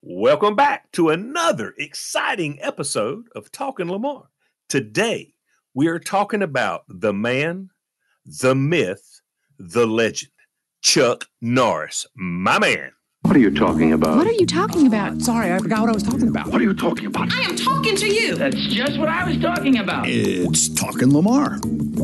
Welcome back to another exciting episode of Talking Lamar. Today, we are talking about the man, the myth, the legend, Chuck Norris, my man. What are you talking about? What are you talking about? Sorry, I forgot what I was talking about. What are you talking about? I am talking to you. That's just what I was talking about. It's Talking Lamar.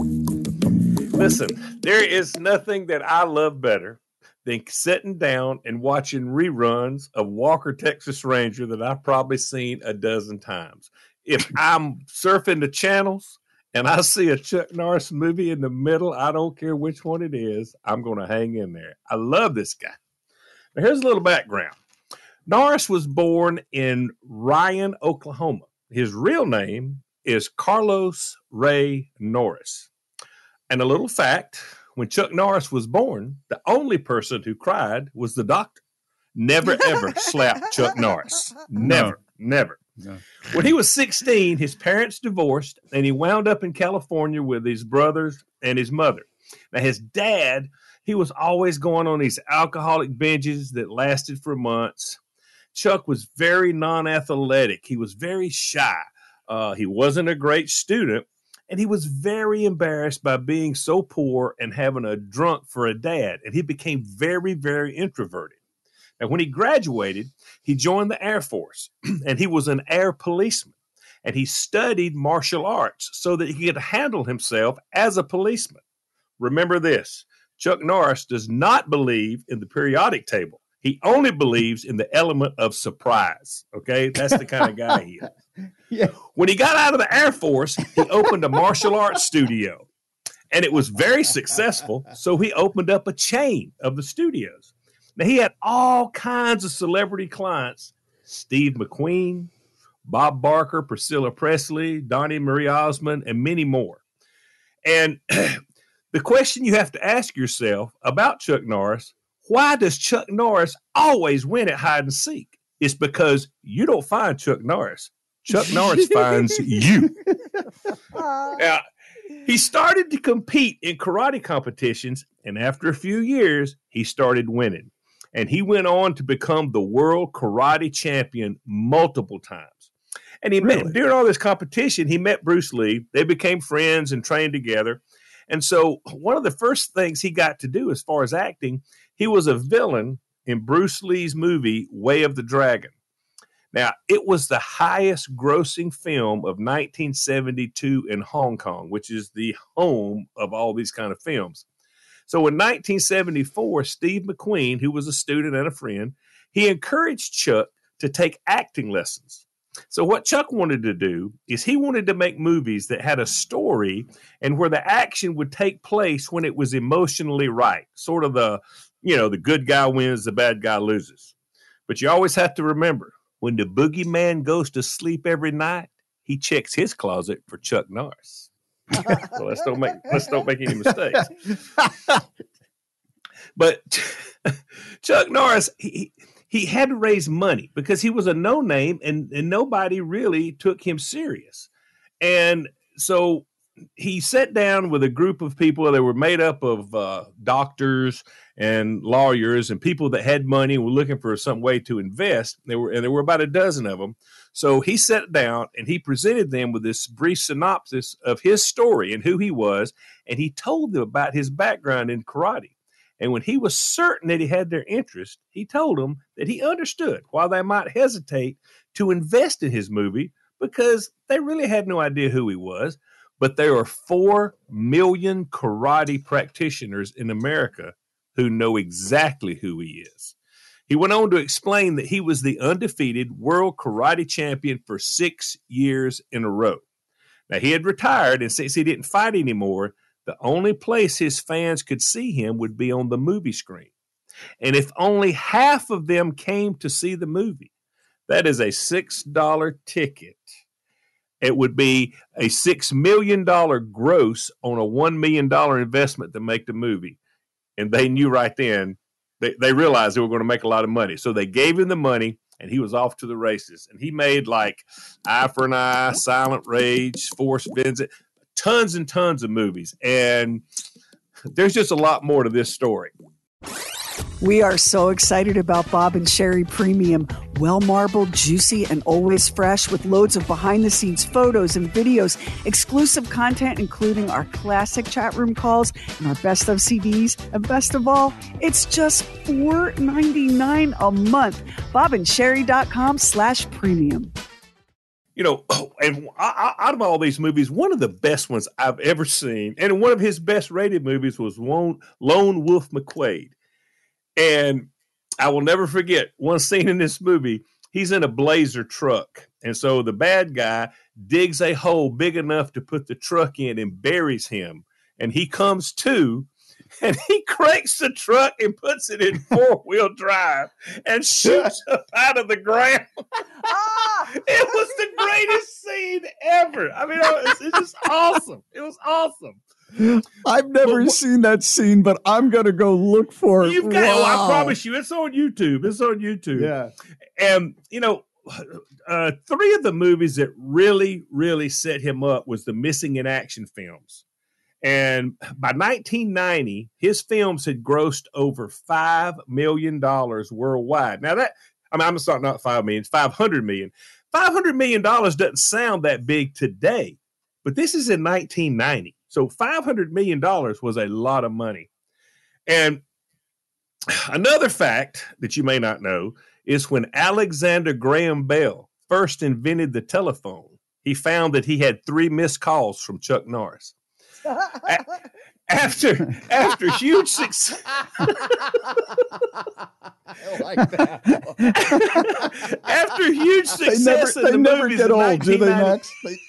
Listen, there is nothing that I love better than sitting down and watching reruns of Walker, Texas Ranger that I've probably seen a dozen times. If I'm surfing the channels and I see a Chuck Norris movie in the middle, I don't care which one it is, I'm going to hang in there. I love this guy. Now, here's a little background. Norris was born in Ryan, Oklahoma. His real name is Carlos Ray Norris. And a little fact, when Chuck Norris was born, the only person who cried was the doctor. Never, ever slapped Chuck Norris. Never. No. When he was 16, his parents divorced, and he wound up in California with his brothers and his mother. Now, his dad, he was always going on these alcoholic binges that lasted for months. Chuck was very non-athletic. He was very shy. He wasn't a great student. And he was very embarrassed by being so poor and having a drunk for a dad. And he became very, very introverted. Now, when he graduated, he joined the Air Force, and he was an air policeman. And he studied martial arts so that he could handle himself as a policeman. Remember this, Chuck Norris does not believe in the periodic table. He only believes in the element of surprise. Okay, that's the kind of guy he is. Yeah. When he got out of the Air Force, he opened a martial arts studio, and it was very successful. So he opened up a chain of the studios. Now, he had all kinds of celebrity clients: Steve McQueen, Bob Barker, Priscilla Presley, Donnie Marie Osmond, and many more. And the question you have to ask yourself about Chuck Norris, why does Chuck Norris always win at hide and seek? It's because you don't find Chuck Norris. Chuck Norris finds you. Now, he started to compete in karate competitions, and after a few years, he started winning. And he went on to become the world karate champion multiple times. And he met, during all this competition, he met Bruce Lee. They became friends and trained together. And so one of the first things he got to do as far as acting, he was a villain in Bruce Lee's movie, Way of the Dragon. Now, it was the highest grossing film of 1972 in Hong Kong, which is the home of all these kind of films. So in 1974, Steve McQueen, who was a student and a friend, he encouraged Chuck to take acting lessons. So what Chuck wanted to do is he wanted to make movies that had a story and where the action would take place when it was emotionally right. Sort of the good guy wins, the bad guy loses. But you always have to remember, when the boogeyman goes to sleep every night, he checks his closet for Chuck Norris. So let's don't make any mistakes. But Chuck Norris, he had to raise money because he was a no-name and nobody really took him serious. And so he sat down with a group of people that were made up of doctors and lawyers and people that had money and were looking for some way to invest. There were about a dozen of them. So he sat down and he presented them with this brief synopsis of his story and who he was. And he told them about his background in karate. And when he was certain that he had their interest, he told them that he understood why they might hesitate to invest in his movie because they really had no idea who he was. But there are 4 million karate practitioners in America who know exactly who he is. He went on to explain that he was the undefeated world karate champion for 6 years in a row. Now, he had retired, and since he didn't fight anymore, the only place his fans could see him would be on the movie screen. And if only half of them came to see the movie, that is a $6 ticket. It would be a $6 million gross on a $1 million investment to make the movie. And they knew right then, they realized they were going to make a lot of money. So they gave him the money, and he was off to the races. And he made like Eye for an Eye, Silent Rage, Force Vincent, tons and tons of movies. And there's just a lot more to this story. We are so excited about Bob and Sherry Premium. Well-marbled, juicy, and always fresh with loads of behind-the-scenes photos and videos, exclusive content including our classic chat room calls and our best of CDs. And best of all, it's just $4.99 a month. BobandSherry.com/premium. You know, and out of all these movies, one of the best ones I've ever seen, and one of his best rated movies was Lone Wolf McQuade. And I will never forget one scene in this movie. He's in a Blazer truck. And so the bad guy digs a hole big enough to put the truck in and buries him. And he comes to, and he cranks the truck and puts it in 4-wheel drive and shoots up out of the ground. It was the greatest scene ever. I mean, it's just awesome. It was awesome. I've never seen that scene, but I'm going to go look for it. You've got, I promise you, it's on YouTube. It's on YouTube. Yeah. And, you know, 3 of the movies that really, really set him up was the Missing in Action films. And by 1990, his films had grossed over $5 million worldwide. Now that, I mean, I'm sorry, not 5 million, it's 500 million. $500 million doesn't sound that big today, but this is in 1990. So $500 million was a lot of money. And another fact that you may not know is when Alexander Graham Bell first invented the telephone, he found that he had 3 missed calls from Chuck Norris. After huge success. I like that. After huge success they never get old, do they, Max?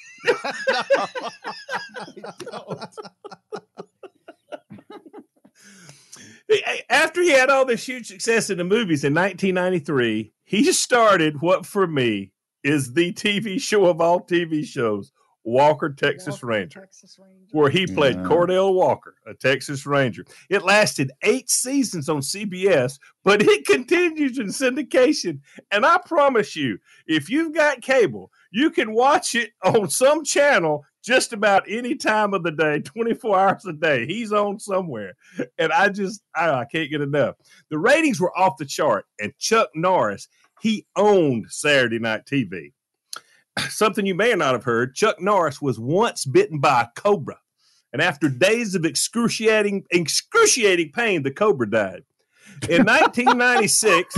After he had all this huge success in the movies in 1993, he started what for me is the TV show of all TV shows, Walker, Texas Ranger, where he played Cordell Walker, a Texas Ranger. It lasted 8 seasons on CBS, but it continues in syndication. And I promise you, if you've got cable, you can watch it on some channel just about any time of the day, 24 hours a day. He's on somewhere. And I can't get enough. The ratings were off the chart. And Chuck Norris, he owned Saturday Night TV. Something you may not have heard, Chuck Norris was once bitten by a cobra. And after days of excruciating pain, the cobra died. In 1996,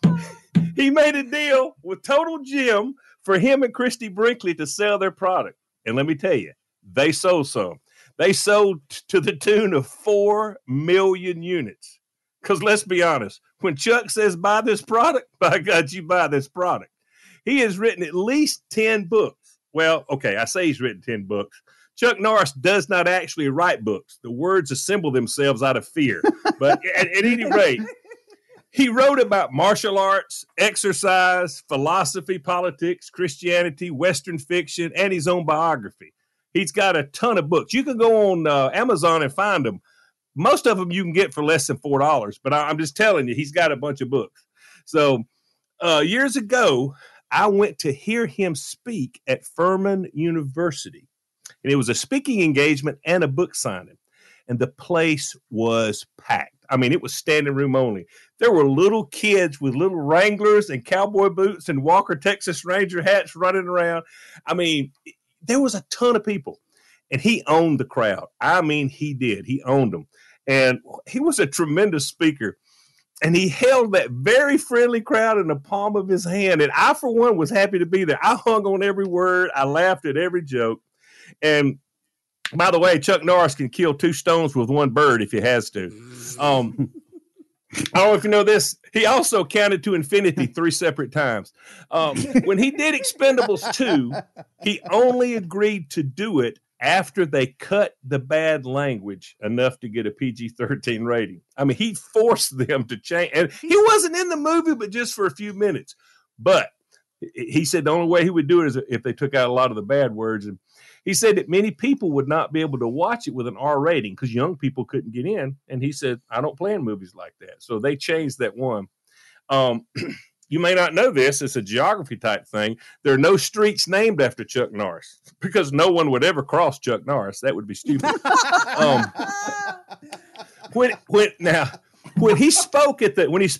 he made a deal with Total Gym for him and Christy Brinkley to sell their product. And let me tell you, they sold some. They sold to the tune of 4 million units. Because let's be honest, when Chuck says buy this product, by God, you buy this product. He has written at least 10 books. Well, okay, I say he's written 10 books. Chuck Norris does not actually write books. The words assemble themselves out of fear. But at any rate, he wrote about martial arts, exercise, philosophy, politics, Christianity, Western fiction, and his own biography. He's got a ton of books. You can go on Amazon and find them. Most of them you can get for less than $4, but I'm just telling you, he's got a bunch of books. So years ago, I went to hear him speak at Furman University, and it was a speaking engagement and a book signing, and the place was packed. I mean, it was standing room only. There were little kids with little Wranglers and cowboy boots and Walker, Texas Ranger hats running around. I mean, there was a ton of people, and he owned the crowd. I mean, he did. He owned them, and he was a tremendous speaker. And he held that very friendly crowd in the palm of his hand. And I, for one, was happy to be there. I hung on every word. I laughed at every joke. And by the way, Chuck Norris can kill 2 stones with 1 bird if he has to. I don't know if you know this. He also counted to infinity 3 separate times. When he did Expendables 2, he only agreed to do it after they cut the bad language enough to get a PG-13 rating. I mean, he forced them to change. And he wasn't in the movie, but just for a few minutes. But he said the only way he would do it is if they took out a lot of the bad words. And he said that many people would not be able to watch it with an R rating because young people couldn't get in. And he said, I don't play in movies like that. So they changed that one. You may not know this. It's a geography type thing. There are no streets named after Chuck Norris because no one would ever cross Chuck Norris. That would be stupid. when he spoke at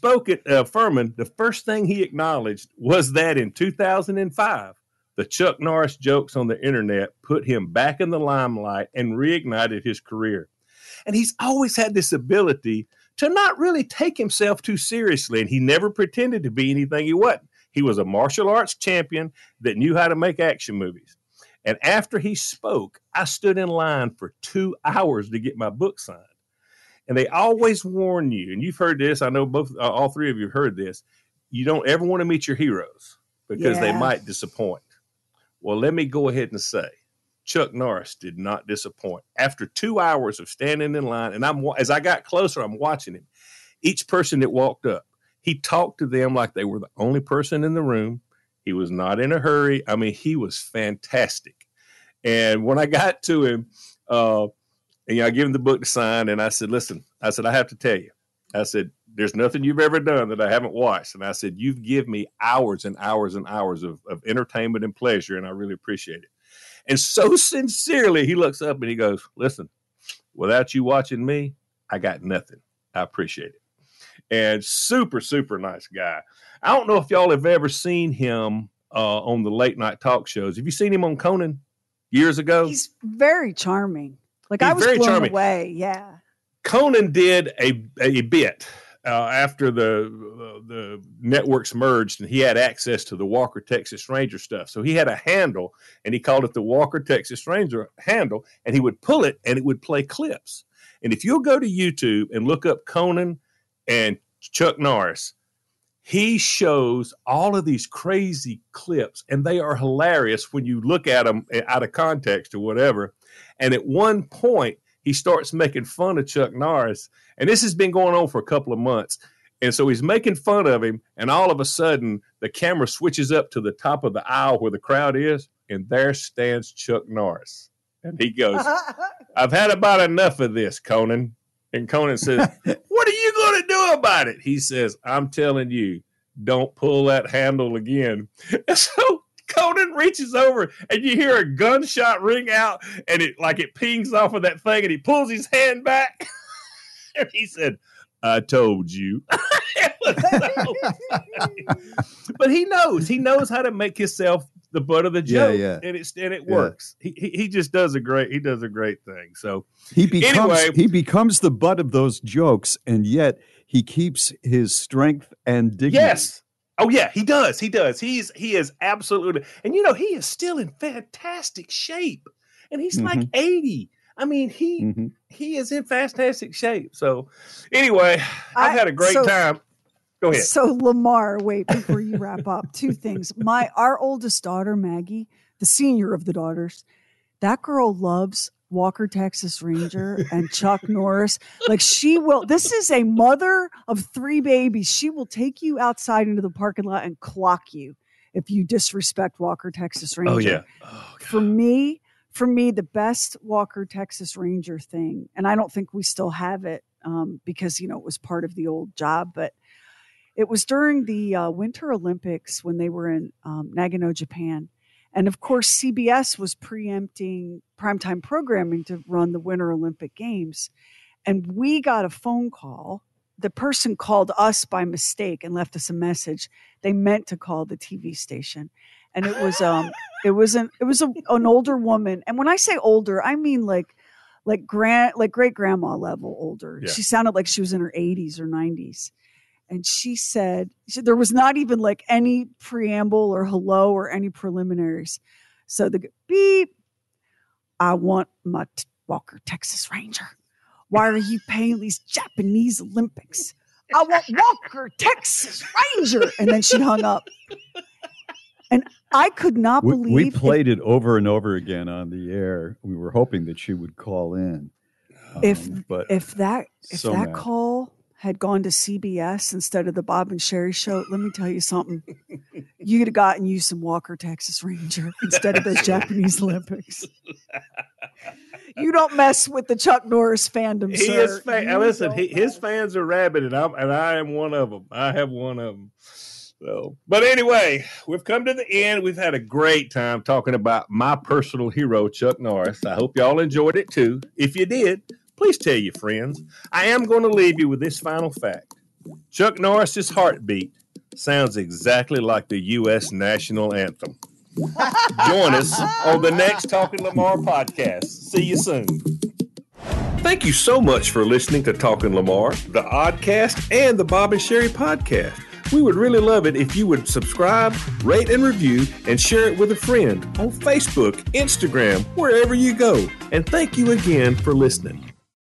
Furman, the first thing he acknowledged was that in 2005, the Chuck Norris jokes on the internet put him back in the limelight and reignited his career. And he's always had this ability to not really take himself too seriously, and he never pretended to be anything he wasn't. He was a martial arts champion that knew how to make action movies. And after he spoke, I stood in line for 2 hours to get my book signed. And they always warn you, and you've heard this, I know all three of you have heard this, you don't ever want to meet your heroes because they might disappoint. Well, let me go ahead and say, Chuck Norris did not disappoint. After 2 hours of standing in line, and as I got closer, I'm watching him. Each person that walked up, he talked to them like they were the only person in the room. He was not in a hurry. I mean, he was fantastic. And when I got to him, I gave him the book to sign, and I said, listen, I have to tell you. I said, there's nothing you've ever done that I haven't watched. And I said, you've given me hours and hours and hours of entertainment and pleasure, and I really appreciate it. And so sincerely, he looks up and he goes, listen, without you watching me, I got nothing. I appreciate it. And super, super nice guy. I don't know if y'all have ever seen him on the late night talk shows. Have you seen him on Conan years ago? He's very charming. I was blown away. Yeah. Conan did a bit after the networks merged, and he had access to the Walker Texas Ranger stuff. So he had a handle, and he called it the Walker Texas Ranger handle, and he would pull it, and it would play clips. And if you'll go to YouTube and look up Conan and Chuck Norris, he shows all of these crazy clips, and they are hilarious when you look at them out of context or whatever. And at one point, he starts making fun of Chuck Norris, and this has been going on for a couple of months. And so he's making fun of him, and all of a sudden, the camera switches up to the top of the aisle where the crowd is, and there stands Chuck Norris. And he goes, I've had about enough of this, Conan. And Conan says, what are you going to do about it? He says, I'm telling you, don't pull that handle again. And so Conan reaches over, and you hear a gunshot ring out, and it pings off of that thing, and he pulls his hand back. And he said, I told you. But he knows how to make himself the butt of the joke, and it works. He just does a great thing. So he becomes the butt of those jokes, and yet he keeps his strength and dignity. Yes. Oh yeah, he does. He is absolutely, and he is still in fantastic shape, and he's like 80. I mean, he is in fantastic shape. So anyway, I've had a great time. Go ahead. So Lamar, wait, before you wrap up, two things. Our oldest daughter, Maggie, the senior of the daughters, that girl loves Walker Texas Ranger and Chuck Norris. This is a mother of 3 babies. She will take you outside into the parking lot and clock you if you disrespect Walker Texas Ranger. Oh yeah. Oh, For me, the best Walker Texas Ranger thing, and I don't think we still have it because, it was part of the old job, but it was during the Winter Olympics when they were in Nagano, Japan. And of course, CBS was preempting primetime programming to run the Winter Olympic Games. And we got a phone call. The person called us by mistake and left us a message. They meant to call the TV station. And it was an older woman. And when I say older, I mean like great grandma level older. Yeah. She sounded like she was in her 80s or 90s. And she said there was not even any preamble or hello or any preliminaries. So the beep, I want my Walker Texas Ranger. Why are you paying these Japanese Olympics? I want Walker Texas Ranger. And then she hung up. And I could not believe we played it over and over again on the air. We were hoping that she would call in. If that call had gone to CBS instead of the Bob and Sherry show, let me tell you something. You could have gotten you some Walker Texas Ranger instead of those Japanese Olympics. You don't mess with the Chuck Norris fandom, sir. Listen, his fans are rabid, and I am one of them. I have one of them. So, but anyway, we've come to the end. We've had a great time talking about my personal hero, Chuck Norris. I hope y'all enjoyed it too. If you did, please tell your friends. I am going to leave you with this final fact. Chuck Norris's heartbeat sounds exactly like the U.S. national anthem. Join us on the next Talking Lamar podcast. See you soon. Thank you so much for listening to Talking Lamar, the Oddcast, and the Bob and Sherry podcast. We would really love it if you would subscribe, rate and review, and share it with a friend on Facebook, Instagram, wherever you go. And thank you again for listening.